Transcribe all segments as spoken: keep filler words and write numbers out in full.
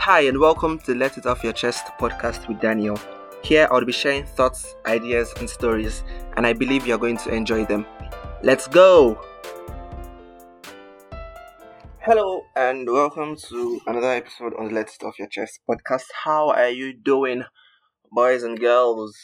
Hi, and welcome to Let It Off Your Chest podcast with Daniel. Here, I'll be sharing thoughts, ideas, and stories, and I believe you're going to enjoy them. Let's go! Hello, and welcome to another episode on Let It Off Your Chest podcast. How are you doing, boys and girls?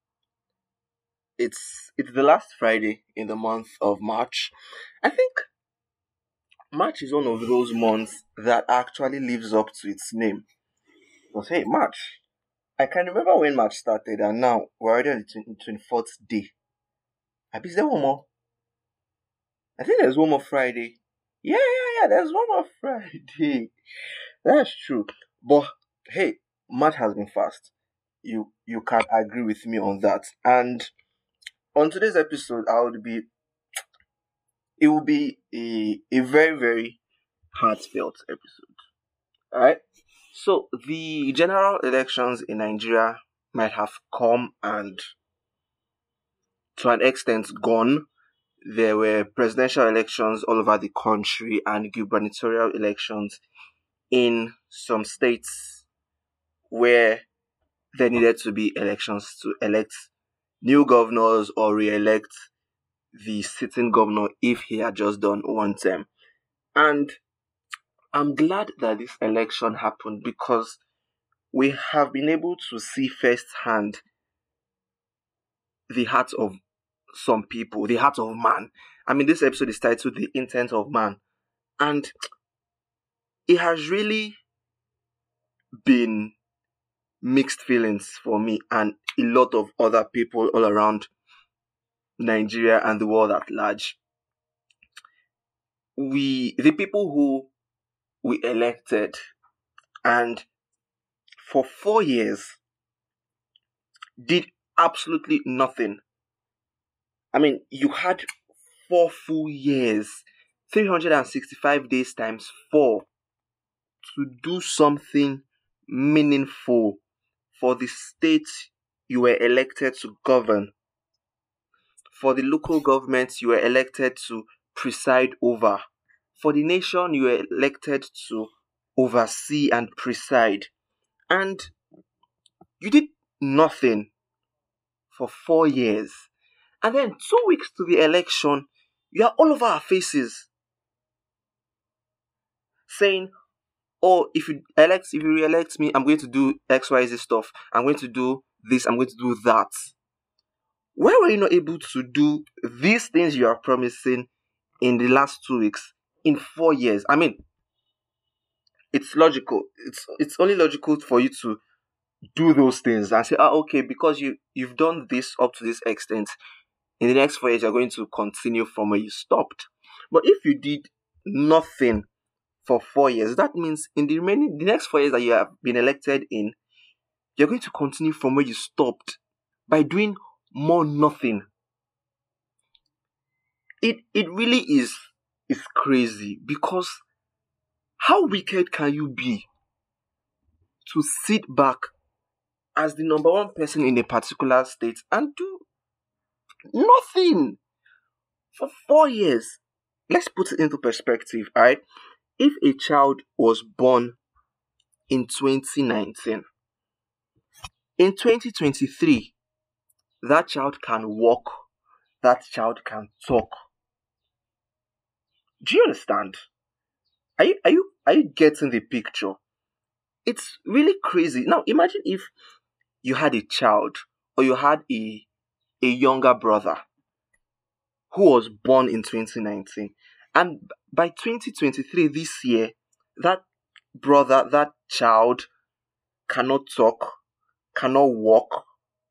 It's it's the last Friday in the month of March. I think March is one of those months that actually lives up to its name. Because hey, March. I can remember when March started, and now we're already on the twenty-fourth day. I is there one more? I think there's one more Friday. Yeah, yeah, yeah, there's one more Friday. That's true. But hey, March has been fast. You you can agree with me on that. And on today's episode, I would be it will be a, a very, very heartfelt episode. Alright? So the general elections in Nigeria might have come and to an extent gone. There were presidential elections all over the country and gubernatorial elections in some states where there needed to be elections to elect new governors or re-elect the sitting governor if he had just done one term. And I'm glad that this election happened because we have been able to see firsthand the heart of some people, the heart of man. I mean, this episode is titled The Intent of Man. And it has really been mixed feelings for me and a lot of other people all around Nigeria and the world at large. We, the people who we elected, and for four years did absolutely nothing. I mean, you had four full years, three hundred sixty-five days times four, to do something meaningful for the state you were elected to govern, for the local governments you were elected to preside over, for the nation you were elected to oversee and preside. And you did nothing for four years. And then two weeks to the election, you are all over our faces saying, oh, if you elect, if you re-elect me, I'm going to do X, Y, Z stuff. I'm going to do this, I'm going to do that. Why were you not able to do these things you are promising in the last two weeks in four years? I mean, it's logical. It's it's only logical for you to do those things and say, ah, okay, because you you've done this up to this extent, in the next four years you're going to continue from where you stopped. But if you did nothing for four years, that means in the remaining the next four years that you have been elected in, you're going to continue from where you stopped by doing more nothing. It it really is is crazy because how wicked can you be to sit back as the number one person in a particular state and do nothing for four years? Let's put it into perspective, alright? If a child was born in twenty nineteen, in twenty twenty-three, that child can walk, that child can talk. Do you understand? Are you are you are you getting the picture? It's really crazy. Now imagine if you had a child or you had a a younger brother who was born in twenty nineteen, and by twenty twenty-three, this year, that brother, that child cannot talk, cannot walk.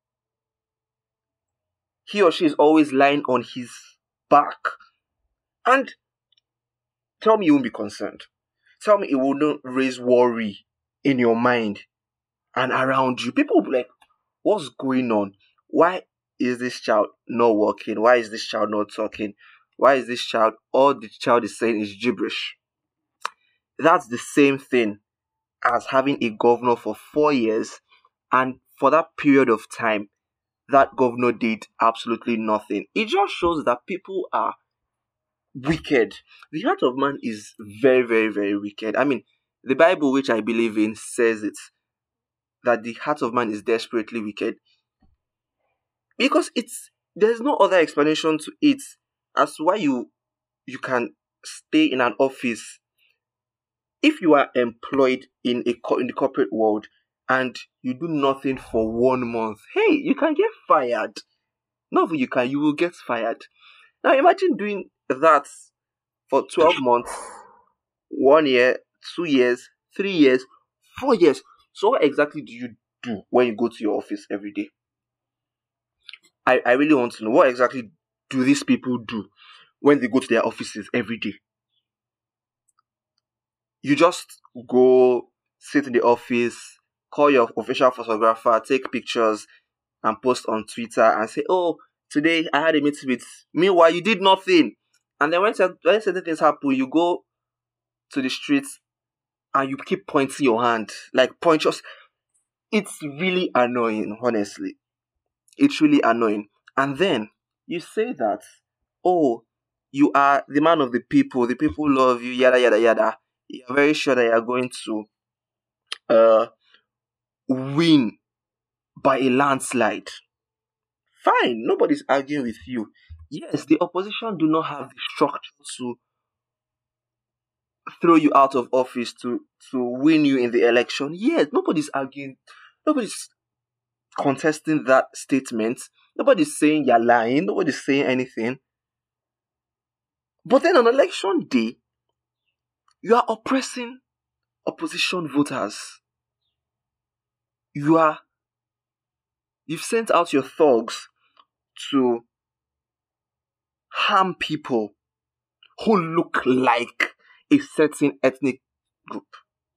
He or she is always lying on his back. And tell me you won't be concerned. Tell me it will not raise worry in your mind and around you. People will be like, what's going on? Why is this child not walking? Why is this child not talking? Why is this child, all the child is saying is gibberish? That's the same thing as having a governor for four years, and for that period of time, that governor did absolutely nothing. It just shows that people are wicked. The heart of man is very, very, very wicked. I mean, The Bible, which I believe in, says it, that the heart of man is desperately wicked. Because it's there's no other explanation to it as to why you you can stay in an office. If you are employed in a co- in the corporate world and you do nothing for one month, hey, you can get fired. Not that you can, you will get fired. Now imagine doing that for twelve months, one year, two years, three years, four years. So what exactly do you do when you go to your office every day? I, I really want to know, what exactly do these people do when they go to their offices every day? You just go sit in the office, call your official photographer, take pictures, and post on Twitter and say, "Oh, today I had a meeting with." Meanwhile, you did nothing. And then when, cer- when certain things happen, you go to the streets and you keep pointing your hand, like point just. It's really annoying, honestly. It's really annoying. And then you say that, "Oh, you are the man of the people. The people love you. Yada yada yada." You're very sure that you're going to uh win by a landslide. Fine, nobody's arguing with you. Yes, the opposition do not have the structure to throw you out of office to to win you in the election. Yes, nobody's arguing. Nobody's contesting that statement. Nobody's saying you're lying. Nobody's saying anything. But then on election day, you are oppressing opposition voters. You are you've sent out your thugs to harm people who look like a certain ethnic group.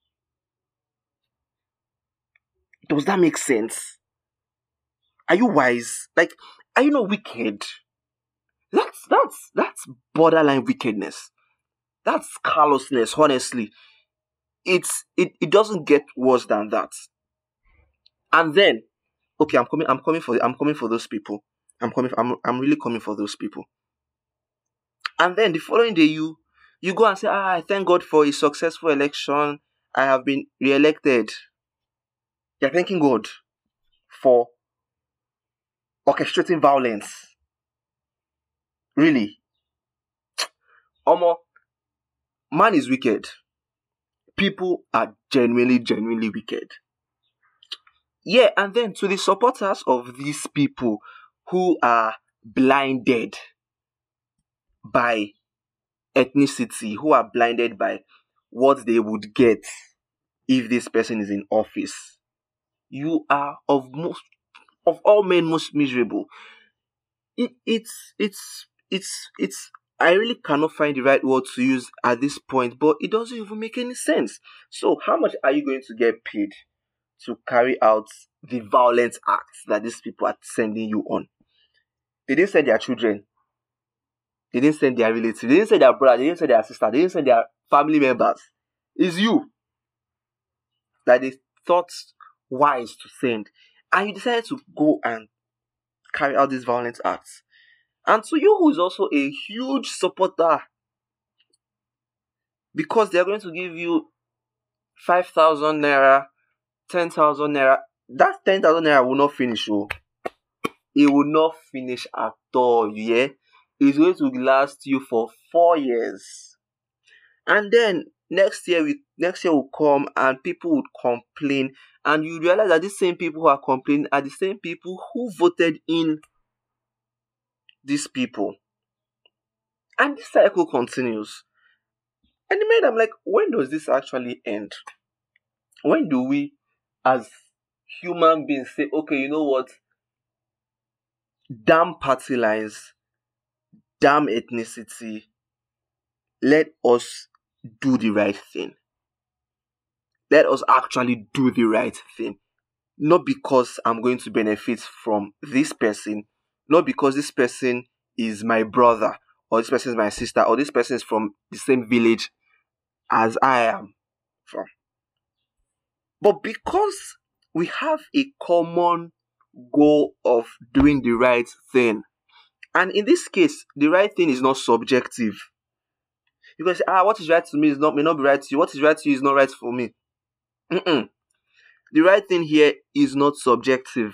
Does that make sense? Are you wise? Like, are you not wicked? That's that's that's borderline wickedness. That's callousness, honestly. It's it, it doesn't get worse than that. And then, okay, I'm coming I'm coming for I'm coming for those people. I'm coming I'm I'm really coming for those people. And then the following day you you go and say, ah, I thank God for a successful election. I have been re-elected. You're thanking God for orchestrating violence. Really. Omo, man is wicked. People are genuinely, genuinely wicked. Yeah, and then to the supporters of these people who are blinded by ethnicity, who are blinded by what they would get if this person is in office, you are of most of all men most miserable. It, it's it's it's it's I really cannot find the right word to use at this point, but it doesn't even make any sense. So, how much are you going to get paid to carry out the violent acts that these people are sending you on? They didn't send their children, they didn't send their relatives, they didn't send their brother, they didn't send their sister, they didn't send their family members. It's you that they thought wise to send, and you decided to go and carry out these violent acts. And to you, who is also a huge supporter, because they're going to give you five thousand naira, ten thousand naira, that ten thousand naira will not finish. Oh, it will not finish at all. Yeah, it's going to last you for four years, and then next year, we next year will come, and people would complain, and you realize that these same people who are complaining are the same people who voted in these people, and this cycle continues. And in my mind, I'm like, when does this actually end? When do we, as human beings, say, okay, you know what? Damn party lines, damn ethnicity. Let us do the right thing. Let us actually do the right thing. Not because I'm going to benefit from this person, not because this person is my brother, or this person is my sister, or this person is from the same village as I am from, but because we have a common goal of doing the right thing. And in this case, the right thing is not subjective. Because ah, what is right to me is not may not be right to you. What is right to you is not right for me. Mm-mm. The right thing here is not subjective.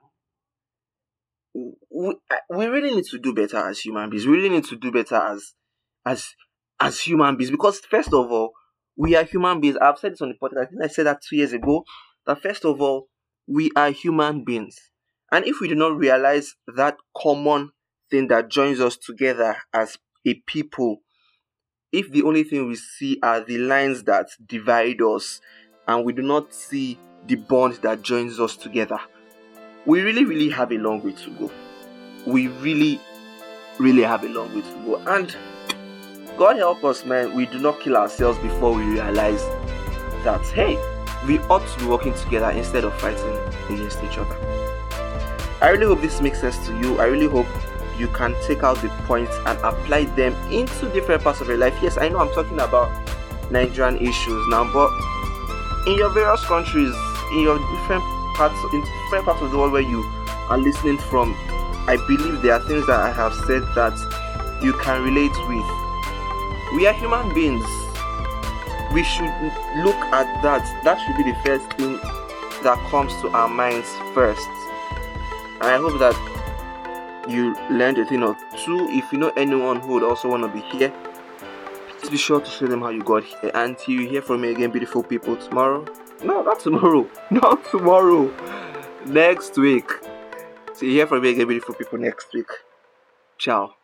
We, we really need to do better as human beings. We really need to do better as as as human beings, because first of all, we are human beings. I've said this on the podcast. I think I said that two years ago. That first of all, we are human beings, and if we do not realize that common thing that joins us together as a people, if the only thing we see are the lines that divide us, and we do not see the bond that joins us together, we really, really have a long way to go. We really, really have a long way to go. And God help us, man, we do not kill ourselves before we realize that, hey, we ought to be working together instead of fighting against each other. I really hope this makes sense to you. I really hope you can take out the points and apply them into different parts of your life. Yes, I know I'm talking about Nigerian issues now, but in your various countries, in your different parts, in different parts of the world where you are listening from, I believe there are things that I have said that you can relate with. We are human beings. We should look at that. That should be the first thing that comes to our minds first. And I hope that you learned a thing or two. If you know anyone who would also want to be here, please be sure to show them how you got here. Until you hear from me again, beautiful people, tomorrow. No, not tomorrow. Not tomorrow. Next week. So you hear from me again, beautiful people, next week. Ciao.